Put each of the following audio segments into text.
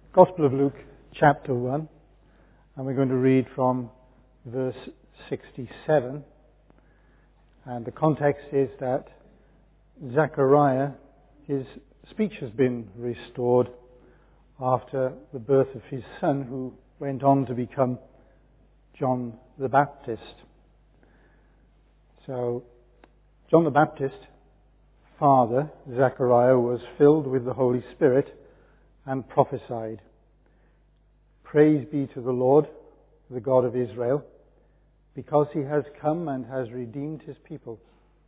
Gospel of Luke, chapter 1, and we're going to read from verse 67. And the context is that Zechariah, his speech has been restored after the birth of his son, who went on to become John the Baptist. So, John the Baptist, father, Zechariah, was filled with the Holy Spirit and prophesied. Praise be to the Lord, the God of Israel, because he has come and has redeemed his people.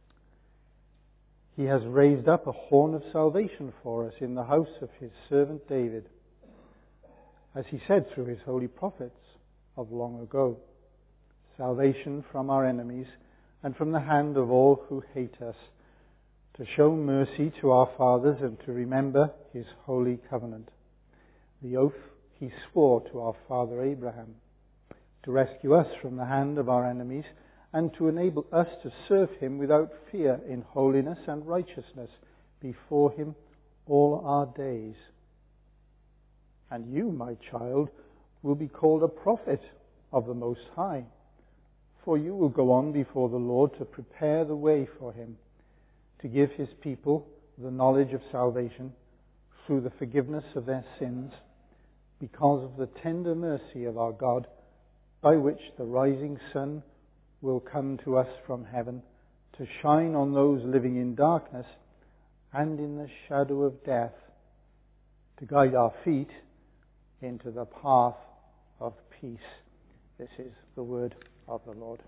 He has raised up a horn of salvation for us in the house of his servant David, as he said through his holy prophets of long ago, salvation from our enemies and from the hand of all who hate us, to show mercy to our fathers and to remember his holy covenant, the oath he swore to our father Abraham, to rescue us from the hand of our enemies and to enable us to serve him without fear in holiness and righteousness before him all our days. And you, my child, will be called a prophet of the Most High, for you will go on before the Lord to prepare the way for him, to give his people the knowledge of salvation through the forgiveness of their sins, because of the tender mercy of our God, by which the rising sun will come to us from heaven, to shine on those living in darkness and in the shadow of death, to guide our feet into the path of peace. This is the word of the Lord.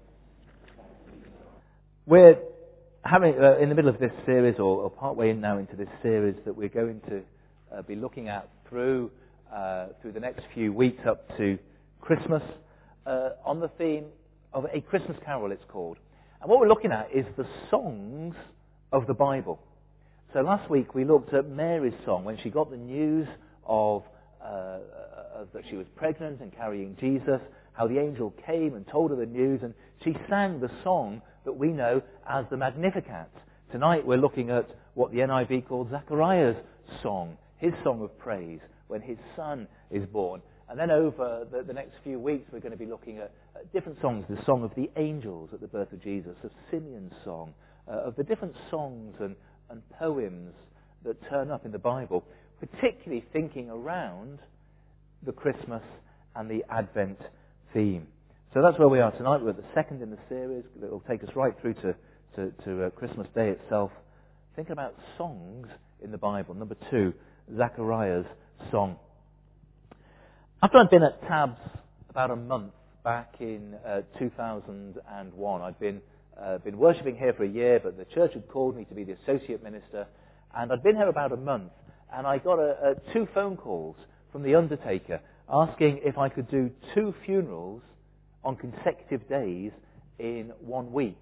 We're having in the middle of this series, or partway in now into this series, that we're going to be looking at through the next few weeks up to Christmas, on the theme of A Christmas Carol, it's called. And what we're looking at is the songs of the Bible. So last week we looked at Mary's song when she got the news of that she was pregnant and carrying Jesus, how the angel came and told her the news, and she sang the song that we know as the Magnificat. Tonight we're looking at what the NIV called Zechariah's song, his song of praise, when his son is born. And then over the next few weeks we're going to be looking at different songs, the song of the angels at the birth of Jesus, of Simeon's song, of the different songs and poems that turn up in the Bible, particularly thinking around the Christmas and the Advent theme. So that's where we are tonight. We're at the second in the series that will take us right through to Christmas Day itself. Thinking about songs in the Bible. Number 2, Zechariah's song. After I'd been at Tabs about a month back in 2001, I'd been worshipping here for a year, but the church had called me to be the associate minister, and I'd been here about a month, and I got 2 phone calls from the undertaker asking if I could do 2 funerals on consecutive days in 1 week.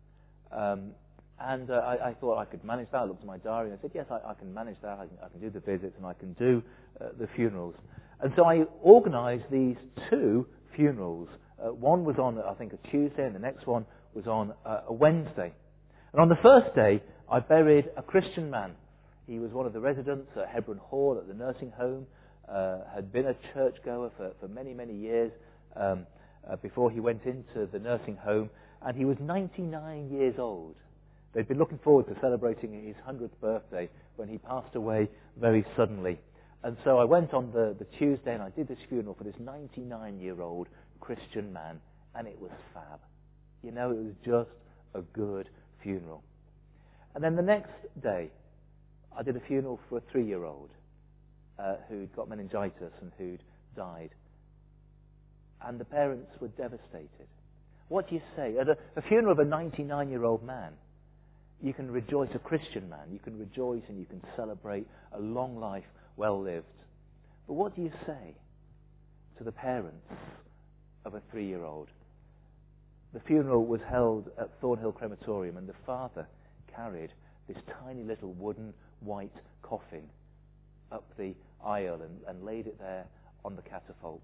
I thought I could manage that. I looked at my diary and I said, yes, I can manage that. I can do the visits and I can do the funerals. And so I organised these 2 funerals. One was on, I think, a Tuesday, and the next one was on a Wednesday. And on the first day, I buried a Christian man. He was one of the residents at Hebron Hall at the nursing home, had been a churchgoer for many, many years before he went into the nursing home, and he was 99 years old. They'd been looking forward to celebrating his 100th birthday when he passed away very suddenly. And so I went on the Tuesday and I did this funeral for this 99-year-old Christian man, and it was fab. You know, it was just a good funeral. And then the next day, I did a funeral for a 3-year-old who'd got meningitis and who'd died. And the parents were devastated. What do you say? At a funeral of a 99-year-old man, you can rejoice, a Christian man, you can rejoice and you can celebrate a long life well lived. But what do you say to the parents of a 3-year-old? The funeral was held at Thornhill Crematorium, and the father carried this tiny little wooden white coffin up the aisle and laid it there on the catafalque.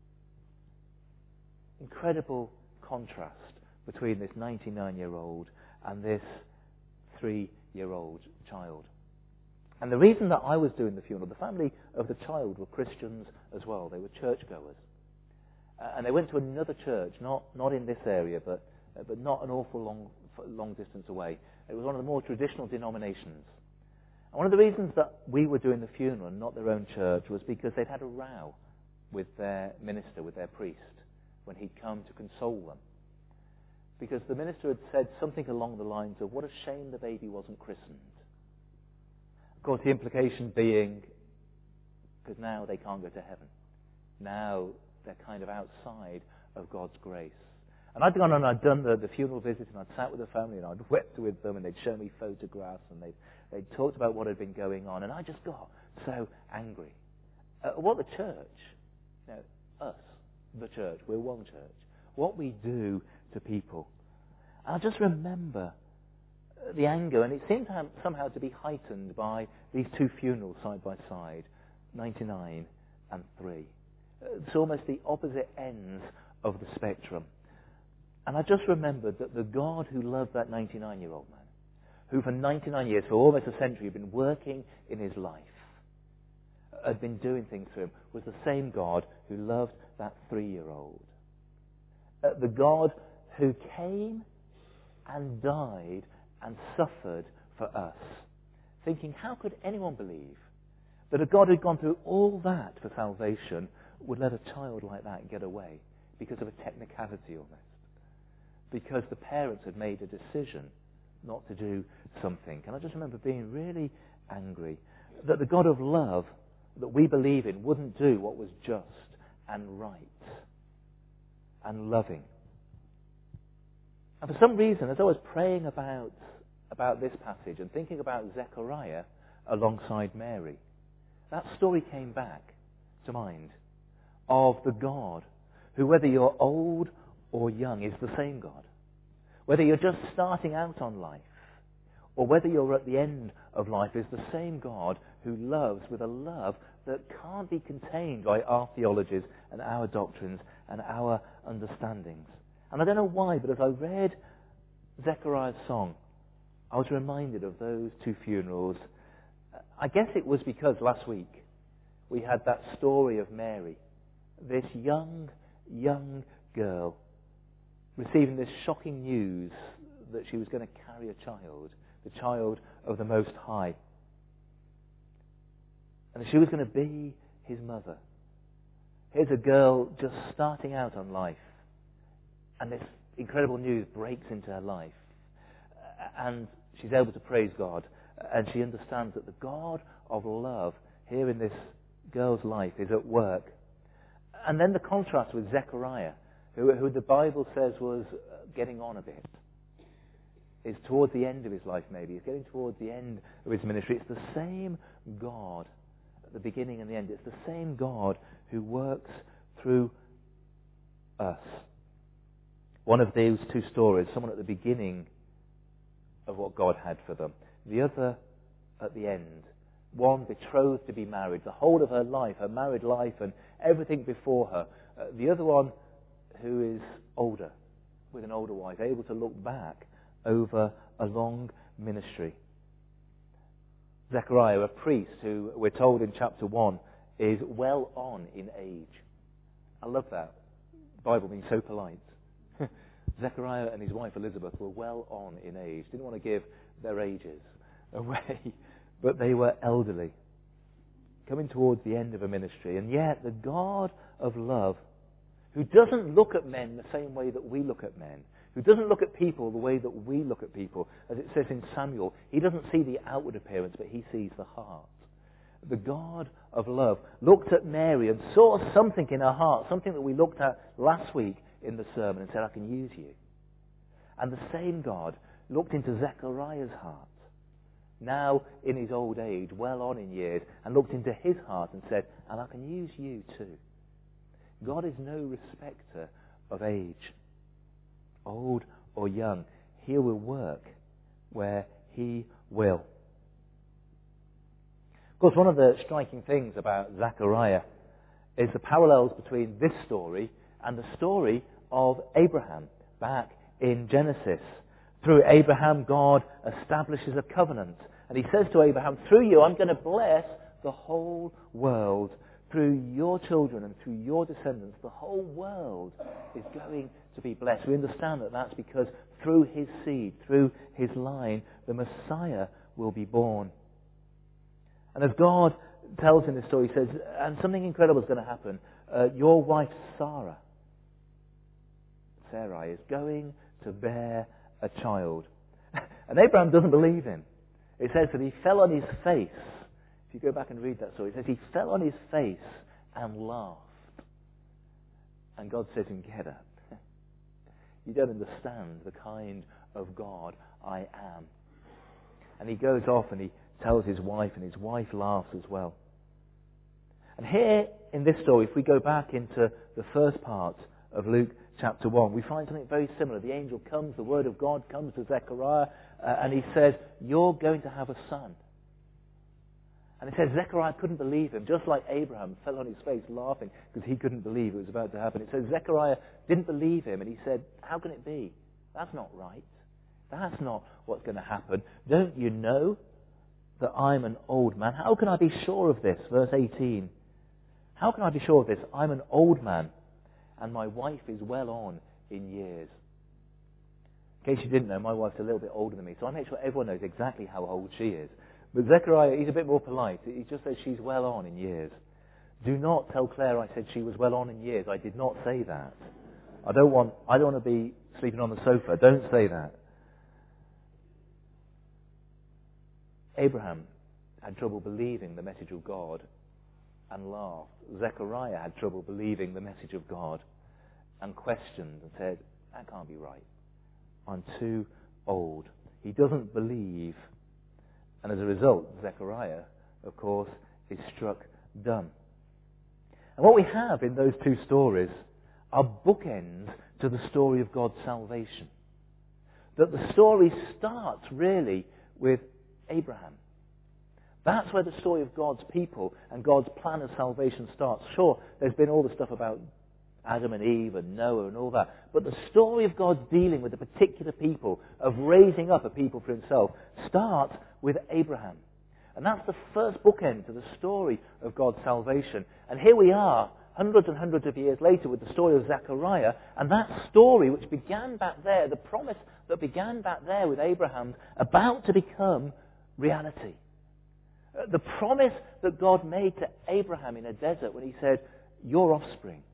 Incredible contrast between this 99-year-old and this 3-year-old child. And the reason that I was doing the funeral, the family of the child were Christians as well. They were churchgoers. And they went to another church, not in this area, but not an awful long distance away. It was one of the more traditional denominations. And one of the reasons that we were doing the funeral and not their own church was because they'd had a row with their minister, with their priest, when he'd come to console them. Because the minister had said something along the lines of, what a shame the baby wasn't christened. Of course, the implication being, because now they can't go to heaven. Now they're kind of outside of God's grace. And I'd gone and I'd done the funeral visit, and I'd sat with the family, and I'd wept with them, and they'd show me photographs, and they'd talked about what had been going on, and I just got so angry. What the church, us, the church, we're one church, what we do to people. I just remember the anger, and it seemed somehow to be heightened by these two funerals side by side, 99 and 3. It's almost the opposite ends of the spectrum. And I just remembered that the God who loved that 99-year-old man, who for 99 years, for almost a century, had been working in his life, had been doing things for him, was the same God who loved that 3-year-old. The God who came and died and suffered for us. Thinking, how could anyone believe that a God who'd gone through all that for salvation would let a child like that get away because of a technicality almost? Because the parents had made a decision not to do something. And I just remember being really angry that the God of love that we believe in wouldn't do what was just and right and loving. And for some reason, as I was praying about this passage and thinking about Zechariah alongside Mary, that story came back to mind of the God who, whether you're old or young, is the same God. Whether you're just starting out on life or whether you're at the end of life, is the same God who loves with a love that can't be contained by our theologies and our doctrines and our understandings. And I don't know why, but as I read Zechariah's song, I was reminded of those two funerals. I guess it was because last week we had that story of Mary, this young girl, receiving this shocking news that she was going to carry a child, the child of the Most High. And she was going to be his mother. Here's a girl just starting out on life, and this incredible news breaks into her life. And she's able to praise God, and she understands that the God of love here in this girl's life is at work. And then the contrast with Zechariah, who the Bible says was getting on a bit, is towards the end of his life maybe. He's getting towards the end of his ministry. It's the same God at the beginning and the end. It's the same God who works through us. One of these two stories, someone at the beginning of what God had for them, the other at the end. One betrothed to be married, the whole of her life, her married life and everything before her. The other one who is older, with an older wife, able to look back over a long ministry. Zechariah, a priest who we're told in chapter 1 is well on in age. I love that. The Bible being so polite. Zechariah and his wife Elizabeth were well on in age. Didn't want to give their ages away, but they were elderly, coming towards the end of a ministry. And yet the God of love, who doesn't look at men the same way that we look at men, who doesn't look at people the way that we look at people, as it says in Samuel, he doesn't see the outward appearance, but he sees the heart. The God of love looked at Mary and saw something in her heart, something that we looked at last week in the sermon, and said, I can use you. And the same God looked into Zechariah's heart, now in his old age, well on in years, and looked into his heart and said, and I can use you too. God is no respecter of age, old or young. He will work where he will. Of course, one of the striking things about Zechariah is the parallels between this story and the story of Abraham back in Genesis. Through Abraham, God establishes a covenant, And he says to Abraham, through you I'm going to bless the whole world. Through your children and through your descendants, the whole world is going to be blessed. We understand that that's because through his seed, through his line, the Messiah will be born. And as God tells in this story, he says, and something incredible is going to happen. Your wife Sarai is going to bear a child. And Abraham doesn't believe him. It says that he fell on his face. If you go back and read that story, it says he fell on his face and laughed. And God said to him, get up. You don't understand the kind of God I am. And he goes off and he tells his wife, and his wife laughs as well. And here in this story, if we go back into the first part of Luke chapter 1, we find something very similar. The angel comes, the word of God comes to Zechariah, and he says, you're going to have a son. And it says Zechariah couldn't believe him, just like Abraham fell on his face laughing because he couldn't believe it was about to happen. It says Zechariah didn't believe him, and he said, how can it be? That's not right. That's not what's going to happen. Don't you know that I'm an old man? How can I be sure of this? Verse 18. How can I be sure of this? I'm an old man, and my wife is well on in years. In case you didn't know, my wife's a little bit older than me, so I make sure everyone knows exactly how old she is. But Zechariah, he's a bit more polite. He just says she's well on in years. Do not tell Claire I said she was well on in years. I did not say that. I don't want to be sleeping on the sofa. Don't say that. Abraham had trouble believing the message of God and laughed. Zechariah had trouble believing the message of God and questioned and said, that can't be right. I'm too old. He doesn't believe. And as a result, Zechariah, of course, is struck dumb. And what we have in those two stories are bookends to the story of God's salvation. That the story starts really with Abraham. That's where the story of God's people and God's plan of salvation starts. Sure, there's been all the stuff about Adam and Eve and Noah and all that. But the story of God's dealing with a particular people, of raising up a people for himself, starts with Abraham. And that's the first bookend to the story of God's salvation. And here we are, hundreds and hundreds of years later, with the story of Zechariah. And that story, which began back there, the promise that began back there with Abraham, about to become reality. The promise that God made to Abraham in a desert when he said, your offspring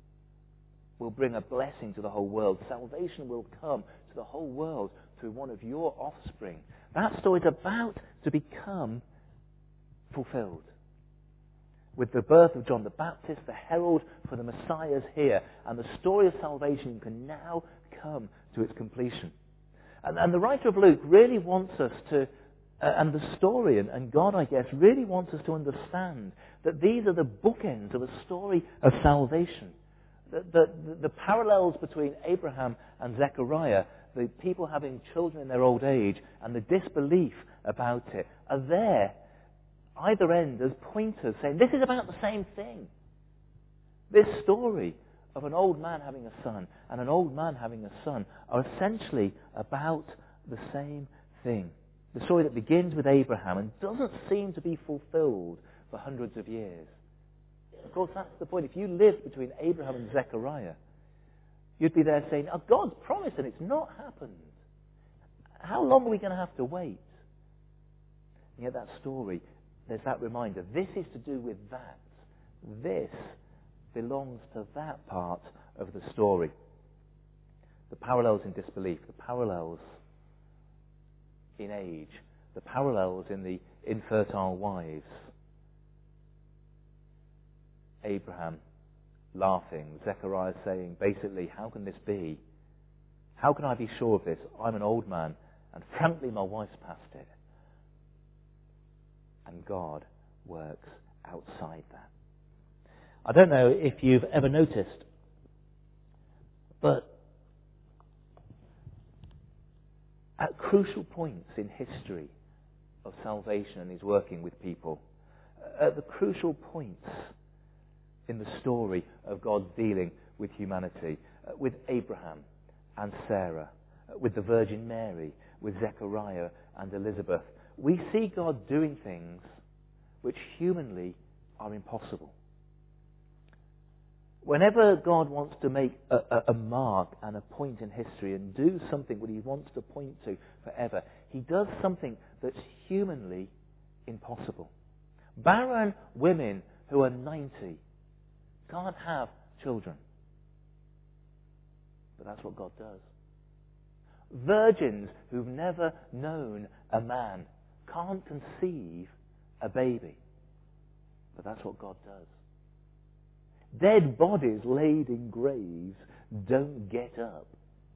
will bring a blessing to the whole world. Salvation will come to the whole world through one of your offspring. That story is about to become fulfilled. With the birth of John the Baptist, the herald for the Messiah is here, and the story of salvation can now come to its completion. And the writer of Luke really wants us to, and the story, and God, I guess, really wants us to understand that these are the bookends of a story of salvation. The parallels between Abraham and Zechariah, the people having children in their old age, and the disbelief about it, are there, either end, as pointers saying, this is about the same thing. This story of an old man having a son and an old man having a son are essentially about the same thing. The story that begins with Abraham and doesn't seem to be fulfilled for hundreds of years. Of course, that's the point. If you lived between Abraham and Zechariah, you'd be there saying, oh, God's promised and it's not happened. How long are we going to have to wait? And yet that story, there's that reminder. This is to do with that. This belongs to that part of the story. The parallels in disbelief, the parallels in age, the parallels in the infertile wives. Abraham laughing, Zechariah saying, basically, how can this be? How can I be sure of this? I'm an old man, and frankly, my wife's past it. And God works outside that. I don't know if you've ever noticed, but at crucial points in history of salvation and his working with people, at the crucial points in the story of God's dealing with humanity, with Abraham and Sarah, with the Virgin Mary, with Zechariah and Elizabeth, we see God doing things which humanly are impossible. Whenever God wants to make a mark and a point in history and do something that he wants to point to forever, he does something that's humanly impossible. Barren women who are 90 can't have children. But that's what God does. Virgins who've never known a man can't conceive a baby. But that's what God does. Dead bodies laid in graves don't get up.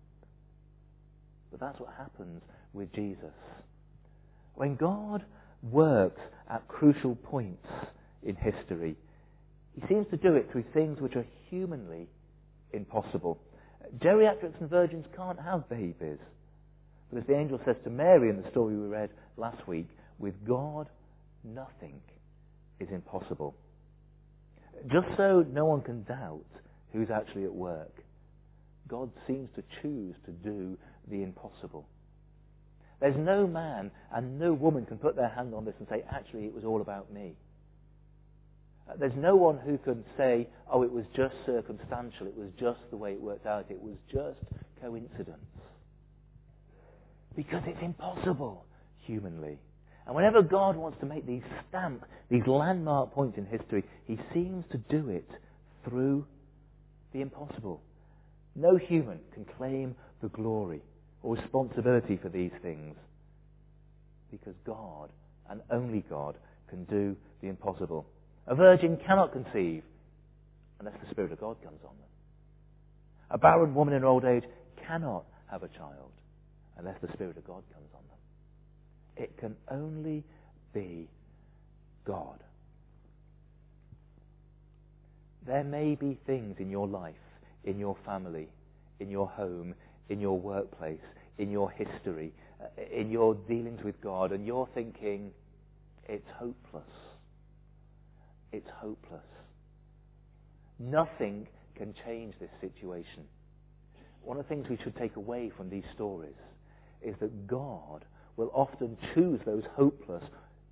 But that's what happens with Jesus. When God works at crucial points in history, he seems to do it through things which are humanly impossible. Geriatrics and virgins can't have babies. But as the angel says to Mary in the story we read last week, with God, nothing is impossible. Just so no one can doubt who's actually at work, God seems to choose to do the impossible. There's no man and no woman can put their hand on this and say, actually, it was all about me. There's no one who can say, oh, it was just circumstantial, it was just the way it worked out, it was just coincidence. Because it's impossible humanly. And whenever God wants to make these landmark points in history, he seems to do it through the impossible. No human can claim the glory or responsibility for these things, because God, and only God, can do the impossible. A virgin cannot conceive unless the Spirit of God comes on them. A barren woman in her old age cannot have a child unless the Spirit of God comes on them. It can only be God. There may be things in your life, in your family, in your home, in your workplace, in your history, in your dealings with God, and you're thinking, it's hopeless. It's hopeless. Nothing can change this situation. One of the things we should take away from these stories is that God will often choose those hopeless,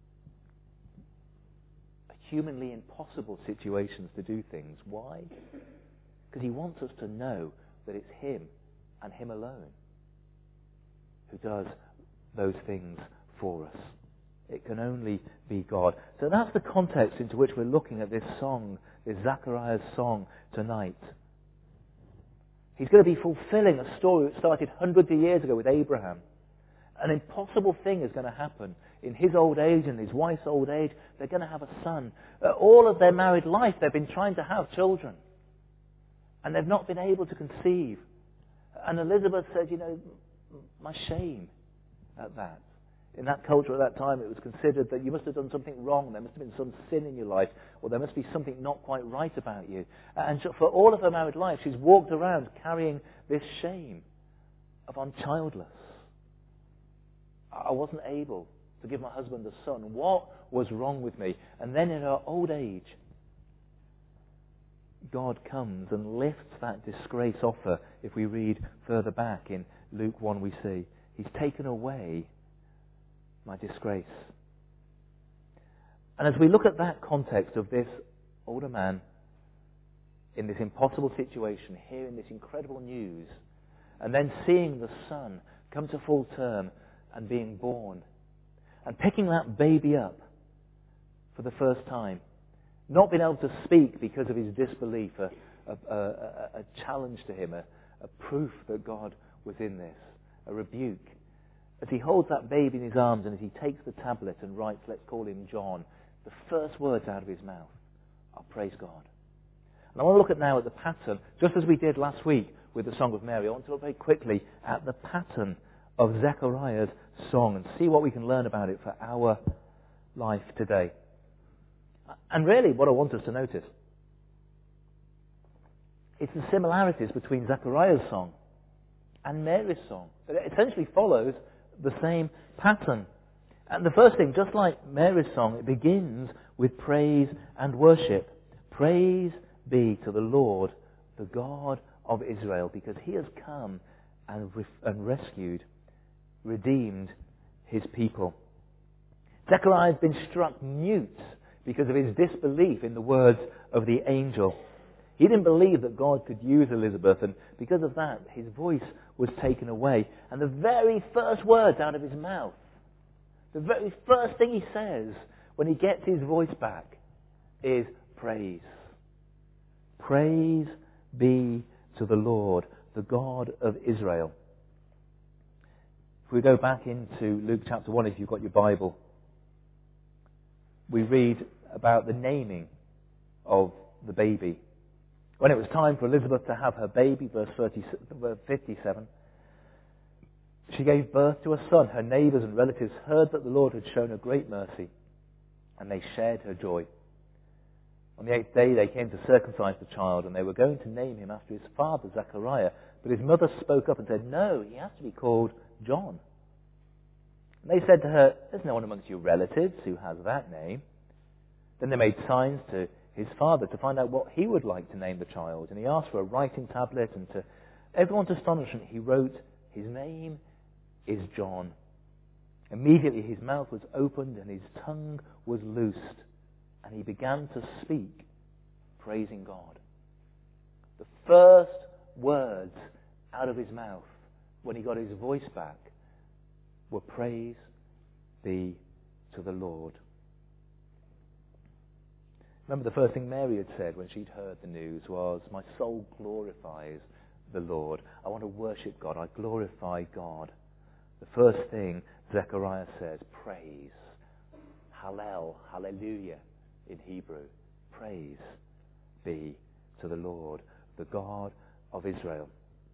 humanly impossible situations to do things. Why? Because he wants us to know that it's him and him alone who does those things for us. It can only be God. So that's the context into which we're looking at this song, this Zechariah's song tonight. He's going to be fulfilling a story that started hundreds of years ago with Abraham. An impossible thing is going to happen. In his old age and his wife's old age, they're going to have a son. All of their married life, they've been trying to have children. And they've not been able to conceive. And Elizabeth said, my shame at that. In that culture at that time, it was considered that you must have done something wrong. There must have been some sin in your life, or there must be something not quite right about you. And so for all of her married life, she's walked around carrying this shame of I'm childless. I wasn't able to give my husband a son. What was wrong with me? And then in her old age, God comes and lifts that disgrace off her. If we read further back in Luke 1, we see he's taken away my disgrace. And as we look at that context of this older man in this impossible situation, hearing this incredible news, and then seeing the son come to full term and being born, and picking that baby up for the first time, not being able to speak because of his disbelief, a challenge to him, a proof that God was in this, a rebuke. As he holds that baby in his arms and as he takes the tablet and writes, let's call him John, the first words out of his mouth are praise God. And I want to look at now at the pattern, just as we did last week with the Song of Mary. I want to look very quickly at the pattern of Zechariah's song and see what we can learn about it for our life today. And really, what I want us to notice is the similarities between Zechariah's song and Mary's song. It essentially follows the same pattern. And the first thing, just like Mary's song, it begins with praise and worship. Praise be to the Lord, the God of Israel, because he has come and rescued, redeemed his people. Zechariah had been struck mute because of his disbelief in the words of the angel. He didn't believe that God could use Elizabeth, and because of that, his voice was taken away. And the very first words out of his mouth, the very first thing he says when he gets his voice back is praise. Praise be to the Lord, the God of Israel. If we go back into Luke chapter 1, if you've got your Bible, we read about the naming of the baby. When it was time for Elizabeth to have her baby, verse 57, she gave birth to a son. Her neighbours and relatives heard that the Lord had shown her great mercy, and they shared her joy. On the 8th day they came to circumcise the child, and they were going to name him after his father, Zechariah. But his mother spoke up and said, "No, he has to be called John." And they said to her, "There's no one amongst your relatives who has that name." Then they made signs to his father to find out what he would like to name the child. And he asked for a writing tablet, and to everyone's astonishment, he wrote, "His name is John." Immediately his mouth was opened and his tongue was loosed, and he began to speak, praising God. The first words out of his mouth when he got his voice back were praise be to the Lord. Remember, the first thing Mary had said when she'd heard the news was, "My soul glorifies the Lord." I want to worship God. I glorify God. The first thing Zechariah says, praise. Hallel, hallelujah in Hebrew. Praise be to the Lord, the God of Israel.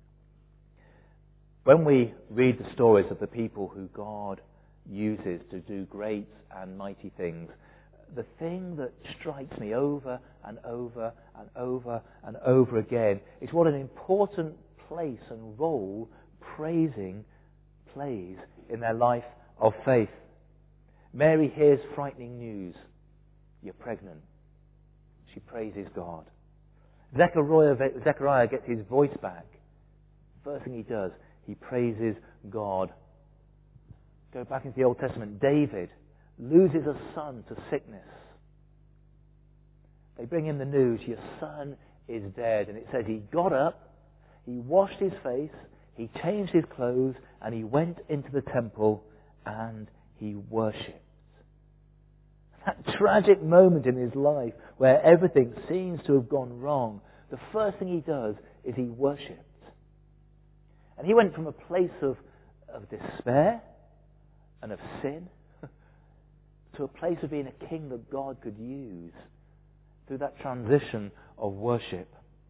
When we read the stories of the people who God uses to do great and mighty things, the thing that strikes me over and over and over and over again is what an important place and role praising plays in their life of faith. Mary hears frightening news. You're pregnant. She praises God. Zechariah gets his voice back. First thing he does, he praises God. Go back into the Old Testament. David loses a son to sickness. They bring him the news, your son is dead. And it says he got up, he washed his face, he changed his clothes, and he went into the temple and he worshipped. That tragic moment in his life where everything seems to have gone wrong, the first thing he does is he worshipped. And he went from a place of despair and of sin to a place of being a king that God could use through that transition of worship.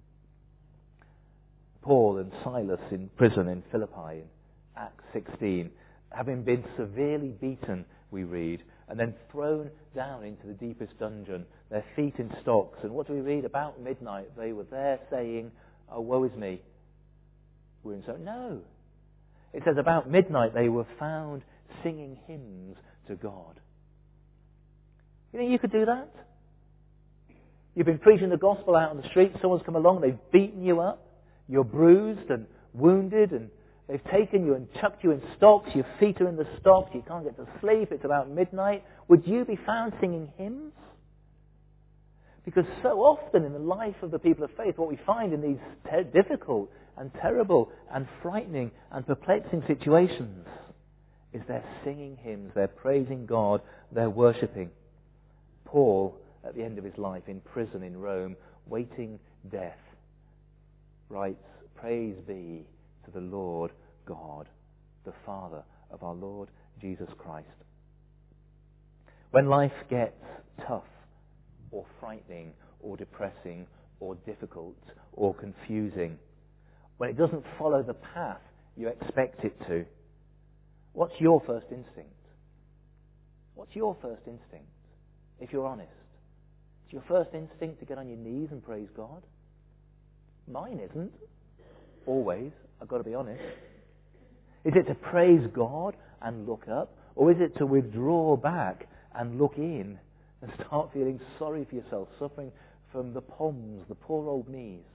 Paul and Silas in prison in Philippi in Acts 16, having been severely beaten, we read, and then thrown down into the deepest dungeon, their feet in stocks. And what do we read? About midnight they were there saying, "Oh, woe is me. We're in so..." No. It says about midnight they were found singing hymns to God. You think you could do that? You've been preaching the gospel out on the street, someone's come along, they've beaten you up, you're bruised and wounded, and they've taken you and chucked you in stocks, your feet are in the stocks, you can't get to sleep, it's about midnight. Would you be found singing hymns? Because so often in the life of the people of faith, what we find in these difficult and terrible and frightening and perplexing situations is they're singing hymns, they're praising God, they're worshipping. Paul, at the end of his life, in prison in Rome, waiting death, writes, "Praise be to the Lord God, the Father of our Lord Jesus Christ." When life gets tough or frightening or depressing or difficult or confusing, when it doesn't follow the path you expect it to, what's your first instinct? What's your first instinct, if you're honest? Is your first instinct to get on your knees and praise God? Mine isn't. Always. I've got to be honest. Is it to praise God and look up? Or is it to withdraw back and look in and start feeling sorry for yourself, suffering from the POMs, the poor old me's?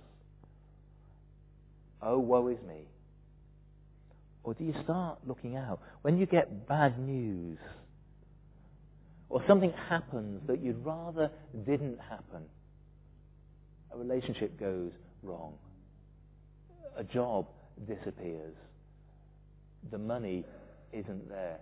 Oh, woe is me. Or do you start looking out? When you get bad news, Or something happens that you'd rather didn't happen. A relationship goes wrong. A job disappears. The money isn't there.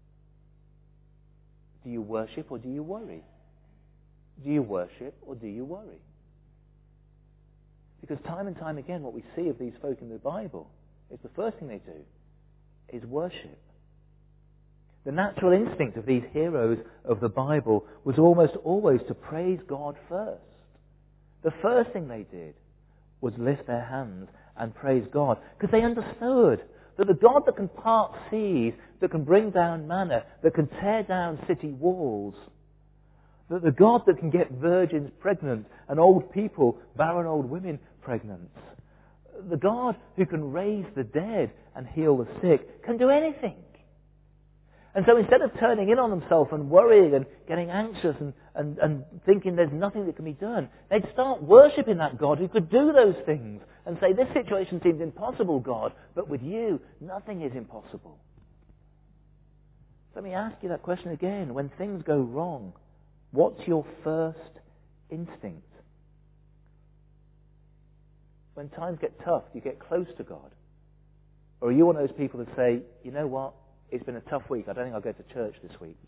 Do you worship or do you worry? Do you worship or do you worry? Because time and time again what we see of these folk in the Bible is the first thing they do is worship. The natural instinct of these heroes of the Bible was almost always to praise God first. The first thing they did was lift their hands and praise God, because they understood that the God that can part seas, that can bring down manna, that can tear down city walls, that the God that can get virgins pregnant and old people, barren old women pregnant, the God who can raise the dead and heal the sick, can do anything. And so instead of turning in on themselves and worrying and getting anxious and thinking there's nothing that can be done, they'd start worshipping that God who could do those things and say, this situation seems impossible, God, but with you, nothing is impossible. Let me ask you that question again. When things go wrong, what's your first instinct? When times get tough, do you get close to God? Or are you one of those people that say, you know what? It's been a tough week. I don't think I'll go to church this week.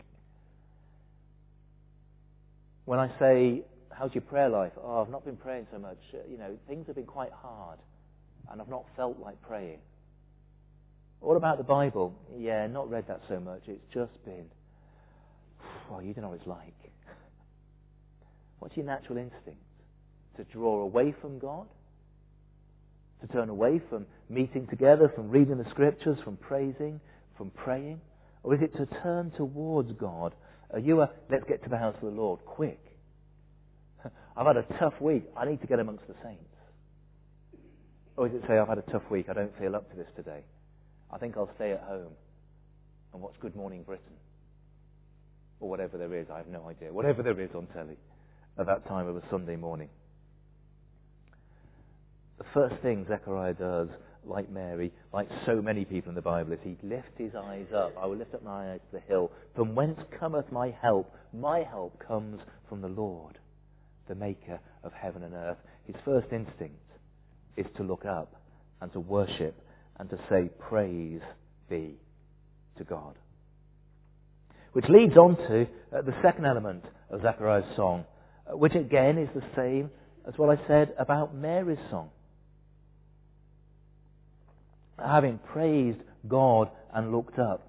When I say, how's your prayer life? Oh, I've not been praying so much. Things have been quite hard and I've not felt like praying. What about the Bible? Yeah, not read that so much. It's just been, well, you don't know what it's like. What's your natural instinct? To draw away from God? To turn away from meeting together, from reading the scriptures, from praising, from praying? Or is it to turn towards God? Are you let's get to the house of the Lord, quick. I've had a tough week, I need to get amongst the saints. Or is it say, I've had a tough week, I don't feel up to this today. I think I'll stay at home and watch Good Morning Britain. Or whatever there is, I have no idea. Whatever there is on telly at that time of a Sunday morning. The first thing Zechariah does, like Mary, like so many people in the Bible, is he lifts his eyes up. I will lift up my eyes to the hill. From whence cometh my help? My help comes from the Lord, the maker of heaven and earth. His first instinct is to look up and to worship and to say, praise be to God. Which leads on to the second element of Zechariah's song, which again is the same as what I said about Mary's song. Having praised God and looked up,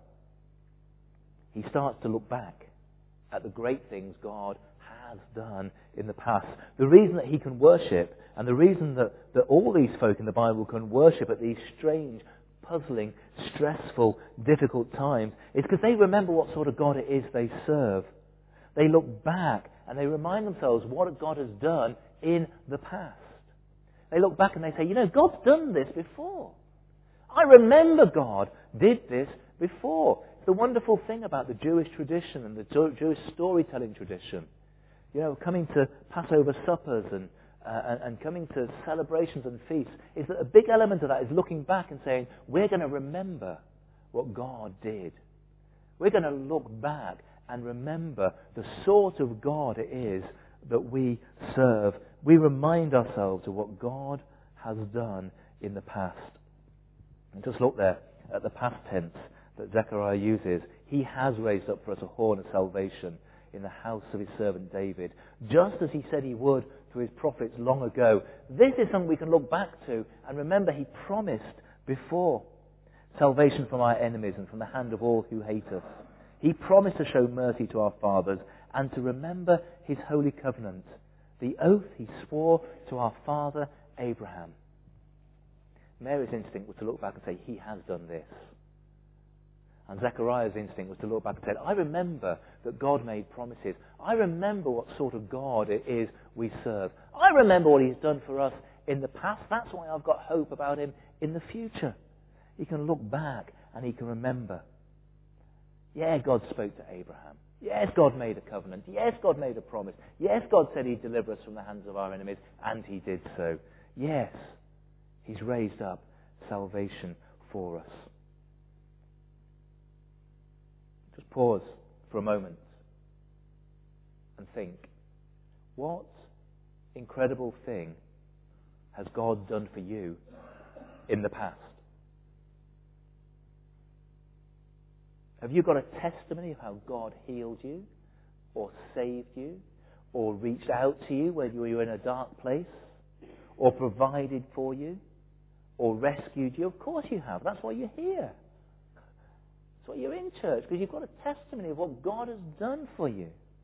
he starts to look back at the great things God has done in the past. The reason that he can worship, and the reason that all these folk in the Bible can worship at these strange, puzzling, stressful, difficult times, is because they remember what sort of God it is they serve. They look back and they remind themselves what God has done in the past. They look back and they say, God's done this before. I remember God did this before. It's the wonderful thing about the Jewish tradition and the Jewish storytelling tradition. Coming to Passover suppers and coming to celebrations and feasts, is that a big element of that is looking back and saying, we're going to remember what God did. We're going to look back and remember the sort of God it is that we serve. We remind ourselves of what God has done in the past. And just look there at the past tense that Zechariah uses. He has raised up for us a horn of salvation in the house of his servant David, just as he said he would through his prophets long ago. This is something we can look back to and remember he promised before. Salvation from our enemies and from the hand of all who hate us. He promised to show mercy to our fathers and to remember his holy covenant, the oath he swore to our father Abraham. Mary's instinct was to look back and say, he has done this. And Zechariah's instinct was to look back and say, I remember that God made promises. I remember what sort of God it is we serve. I remember what he's done for us in the past. That's why I've got hope about him in the future. He can look back and he can remember. Yeah, God spoke to Abraham. Yes, God made a covenant. Yes, God made a promise. Yes, God said he'd deliver us from the hands of our enemies, and he did so. Yes, he's raised up salvation for us. Just pause for a moment and think, what incredible thing has God done for you in the past? Have you got a testimony of how God healed you, or saved you, or reached out to you when you were in a dark place, or provided for you, or rescued you? Of course you have. That's why you're here. That's why you're in church, because you've got a testimony of what God has done for you.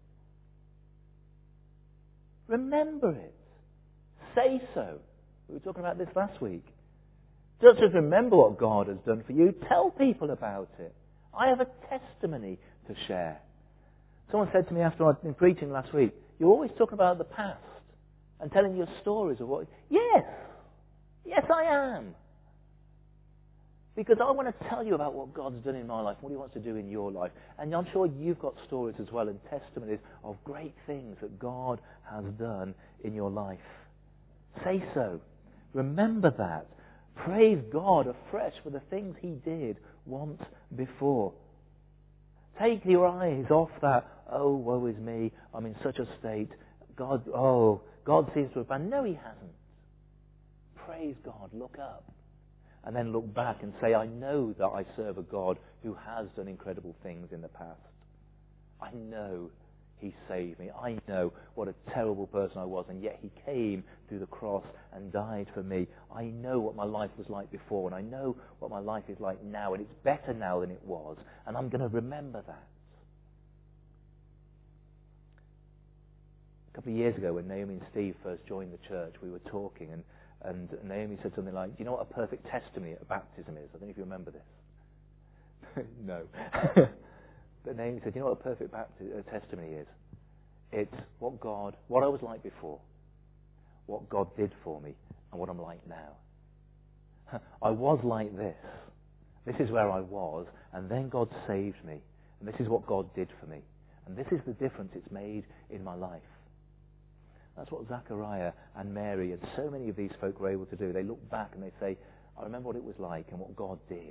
Remember it. Say so. We were talking about this last week. Don't just remember what God has done for you. Tell people about it. I have a testimony to share. Someone said to me after I'd been preaching last week, you're always talking about the past and telling your stories of what... Yes! Yes, I am. Because I want to tell you about what God's done in my life, what He wants to do in your life. And I'm sure you've got stories as well and testimonies of great things that God has done in your life. Say so. Remember that. Praise God afresh for the things He did once before. Take your eyes off that, oh, woe is me, I'm in such a state. God seems to have been. No, He hasn't. Praise God, look up. And then look back and say, I know that I serve a God who has done incredible things in the past. I know He saved me. I know what a terrible person I was, and yet He came through the cross and died for me. I know what my life was like before, and I know what my life is like now, and it's better now than it was, and I'm going to remember that. A couple of years ago, when Naomi and Steve first joined the church, we were talking, and Naomi said something like, do you know what a perfect testimony at baptism is? I don't know if you remember this. No. But Naomi said, do you know what a perfect testimony is? It's what I was like before, what God did for me, and what I'm like now. I was like this. This is where I was, and then God saved me. And this is what God did for me. And this is the difference it's made in my life. That's what Zachariah and Mary and so many of these folk were able to do. They look back and they say, I remember what it was like and what God did.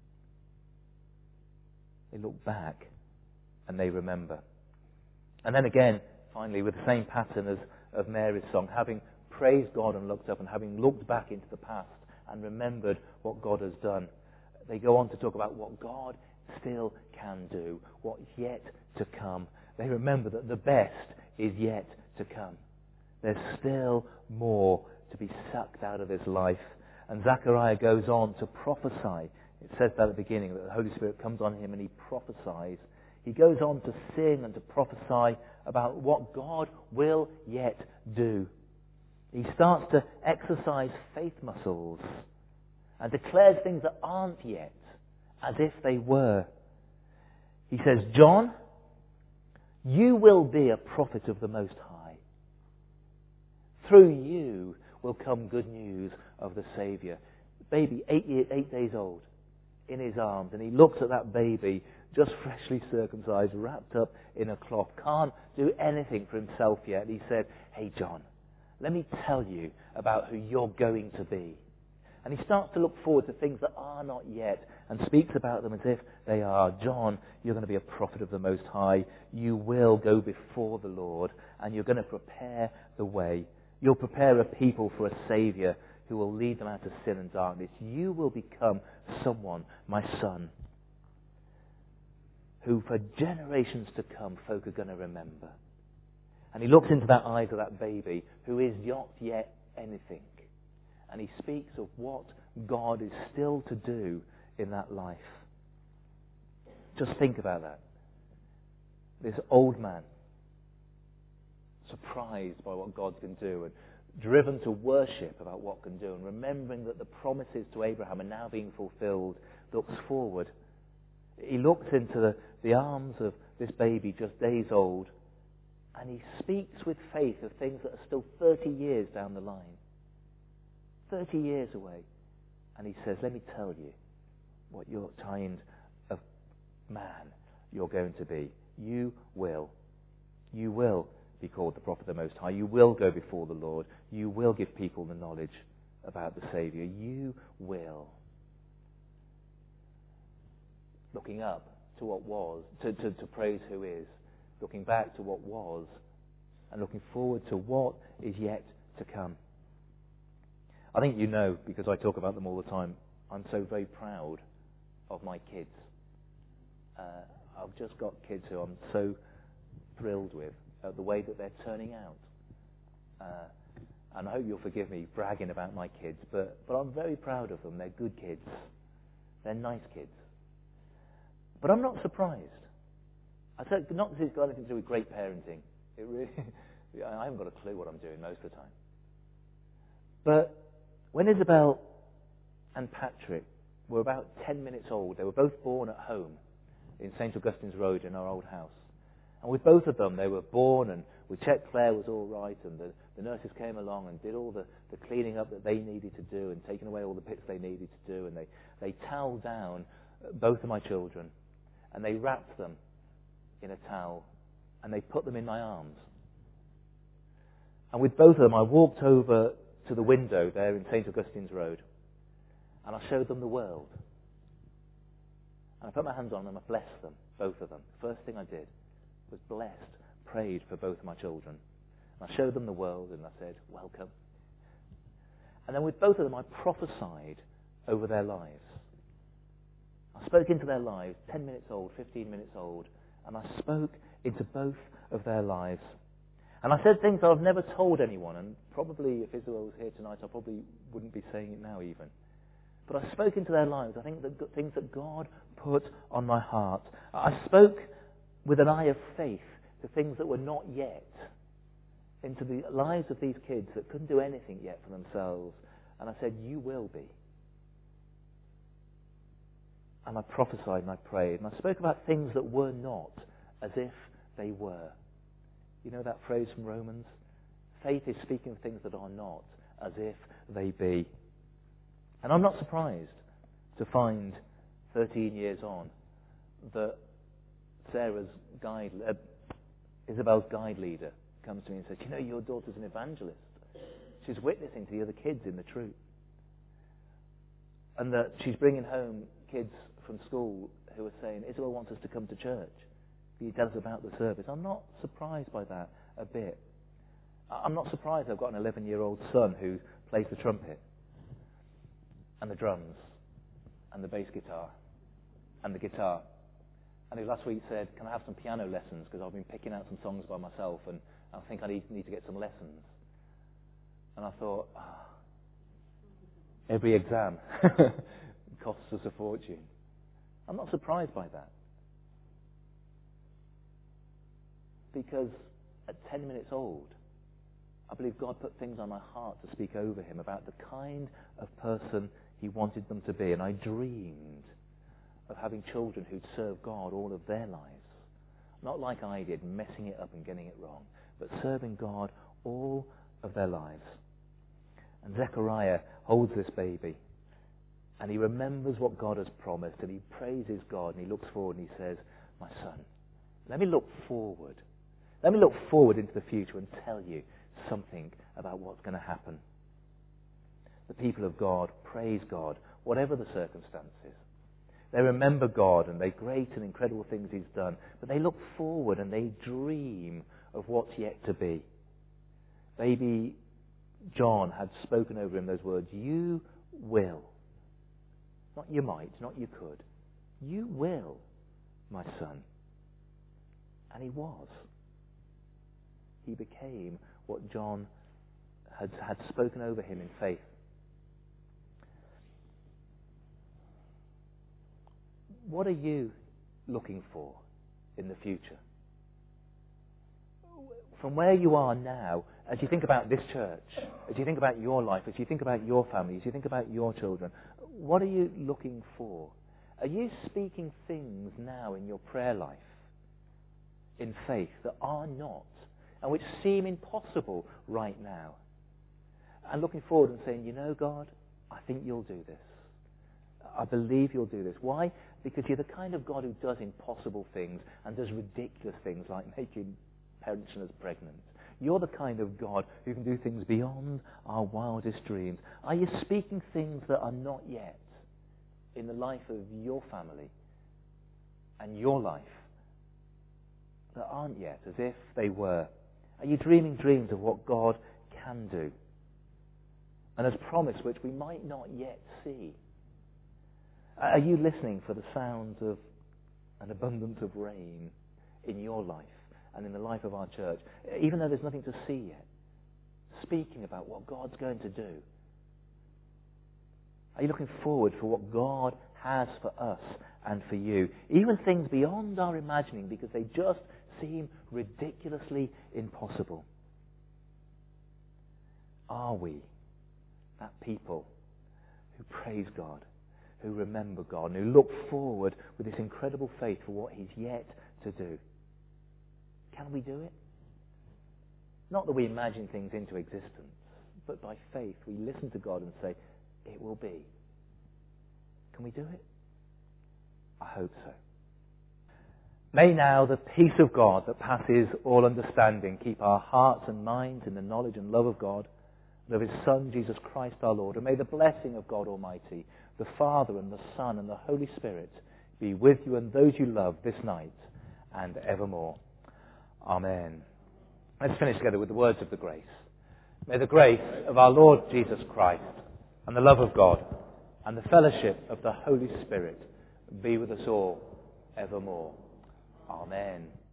They look back and they remember. And then again, finally, with the same pattern as of Mary's song, having praised God and looked up and having looked back into the past and remembered what God has done, they go on to talk about what God still can do, what's yet to come. They remember that the best is yet to come. There's still more to be sucked out of this life. And Zechariah goes on to prophesy. It says that at the beginning, that the Holy Spirit comes on him and he prophesies. He goes on to sing and to prophesy about what God will yet do. He starts to exercise faith muscles and declares things that aren't yet as if they were. He says, John, you will be a prophet of the Most High. Through you will come good news of the Saviour. Baby, 8 days old, in his arms, and he looks at that baby, just freshly circumcised, wrapped up in a cloth, can't do anything for himself yet. And he said, hey John, let me tell you about who you're going to be. And he starts to look forward to things that are not yet and speaks about them as if they are. John, you're going to be a prophet of the Most High. You will go before the Lord and you're going to prepare the way. You'll prepare a people for a Saviour who will lead them out of sin and darkness. You will become someone, my son, who for generations to come folk are going to remember. And he looks into that eyes of that baby who is not yet anything. And he speaks of what God is still to do in that life. Just think about that. This old man, surprised by what God can do and driven to worship about what can do and remembering that the promises to Abraham are now being fulfilled, looks forward. He looks into the arms of this baby just days old and he speaks with faith of things that are still 30 years down the line. 30 years away. And he says, let me tell you what your kind of man you're going to be. You will be called the prophet of the Most High. You will go before the Lord. You will give people the knowledge about the Saviour. You will. Looking up to what was, to praise who is. Looking back to what was and looking forward to what is yet to come. I think you know, because I talk about them all the time, I'm so very proud of my kids. I've just got kids who I'm so thrilled with, the way that they're turning out. And I hope you'll forgive me bragging about my kids, but I'm very proud of them. They're good kids. They're nice kids. But I'm not surprised. I said, not that it's got anything to do with great parenting. It really, I haven't got a clue what I'm doing most of the time. But when Isabel and Patrick were about 10 minutes old, they were both born at home in St. Augustine's Road in our old house. And with both of them, they were born, and we checked Claire was all right, and the nurses came along and did all the cleaning up that they needed to do and taken away all the bits they needed to do, and they toweled down both of my children, and they wrapped them in a towel, and they put them in my arms. And with both of them, I walked over to the window there in St. Augustine's Road, and I showed them the world. And I put my hands on them and I blessed them, both of them. First thing I did was blessed, prayed for both of my children. And I showed them the world and I said, welcome. And then with both of them, I prophesied over their lives. I spoke into their lives, 10 minutes old, 15 minutes old, and I spoke into both of their lives. And I said things that I've never told anyone, and probably if Isabel was here tonight, I probably wouldn't be saying it now even. But I spoke into their lives, I think, the things that God put on my heart. I spoke with an eye of faith to things that were not yet, into the lives of these kids that couldn't do anything yet for themselves. And I said, you will be. And I prophesied and I prayed. And I spoke about things that were not as if they were. You know that phrase from Romans? Faith is speaking of things that are not as if they be. And I'm not surprised to find 13 years on that Isabel's guide leader comes to me and says, you know, your daughter's an evangelist. She's witnessing to the other kids in the troop. And that she's bringing home kids from school who are saying, Isabel wants us to come to church. Can you tell us about the service? I'm not surprised by that a bit. I'm not surprised I've got an 11-year-old son who plays the trumpet and the drums and the bass guitar and the guitar. And he last week said, can I have some piano lessons? Because I've been picking out some songs by myself and I think I need to get some lessons. And I thought, every exam costs us a fortune. I'm not surprised by that. Because at 10 minutes old, I believe God put things on my heart to speak over him about the kind of person he wanted them to be. And I dreamed of having children who'd serve God all of their lives. Not like I did, messing it up and getting it wrong, but serving God all of their lives. And Zechariah holds this baby, and he remembers what God has promised, and he praises God, and he looks forward, and he says, my son, let me look forward. Let me look forward into the future and tell you something about what's going to happen. The people of God praise God, whatever the circumstances. They remember God and the great and incredible things he's done, but they look forward and they dream of what's yet to be. Baby John had spoken over him those words, you will. Not you might, not you could. You will, my son. And he was. He became what John had spoken over him in faith. What are you looking for in the future? From where you are now, as you think about this church, as you think about your life, as you think about your family, as you think about your children, what are you looking for? Are you speaking things now in your prayer life, in faith, that are not, and which seem impossible right now? And looking forward and saying, you know, God, I think you'll do this. I believe you'll do this. Why? Because you're the kind of God who does impossible things and does ridiculous things like making pensioners pregnant. You're the kind of God who can do things beyond our wildest dreams. Are you speaking things that are not yet in the life of your family and your life, that aren't yet as if they were? Are you dreaming dreams of what God can do and has promised, which we might not yet see? Are you listening for the sounds of an abundance of rain in your life and in the life of our church, even though there's nothing to see yet? Speaking about what God's going to do. Are you looking forward for what God has for us and for you? Even things beyond our imagining, because they just seem ridiculously impossible. Are we that people who praise God, who remember God, and who look forward with this incredible faith for what He's yet to do? Can we do it? Not that we imagine things into existence, but by faith we listen to God and say, it will be. Can we do it? I hope so. May now the peace of God that passes all understanding keep our hearts and minds in the knowledge and love of God and of His Son, Jesus Christ our Lord. And may the blessing of God Almighty, the Father and the Son and the Holy Spirit be with you and those you love this night and evermore. Amen. Let's finish together with the words of the grace. May the grace of our Lord Jesus Christ and the love of God and the fellowship of the Holy Spirit be with us all evermore. Amen.